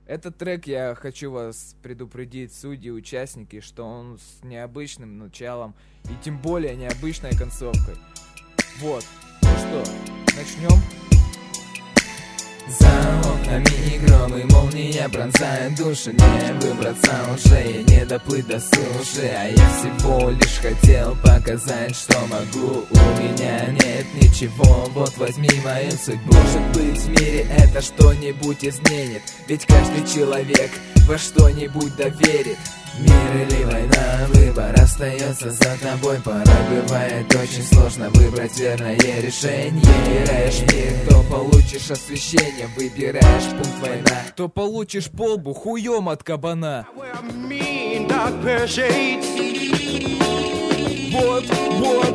Этот трек, я хочу вас предупредить, судьи, участники, что он с необычным началом и тем более необычной концовкой. Вот, ну что, начнем? За окнами громы, молния пронзает души. Не выбраться уже и не доплыть до суши. А я всего лишь хотел показать, что могу. У меня нет ничего, вот возьми мою судьбу. Может быть в мире это что-нибудь изменит, ведь каждый человек во что-нибудь доверит. Мир или война, выбор остается за тобой. Порой бывает очень сложно выбрать верное решение. Выбираешь мир, то получишь освещение. Выбираешь пункт война, то получишь по лбу хуем от кабана. Вот, вот.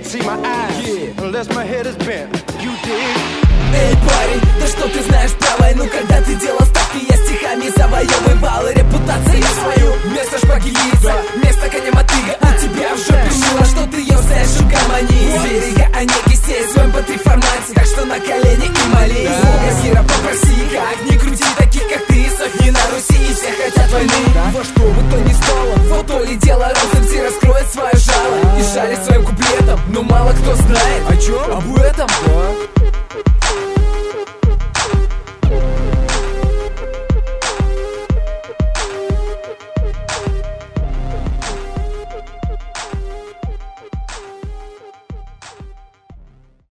Эй, парень, да что ты знаешь про войну? Когда ты делал ставки, я стихами завоевывал репутацию свою. Вместо шпаги яйца, вместо коня мотыга. У тебя в жопе шило, что ты ёрзаешь, угомони. С берега Онеги сесть в MP3 формате, так что на колени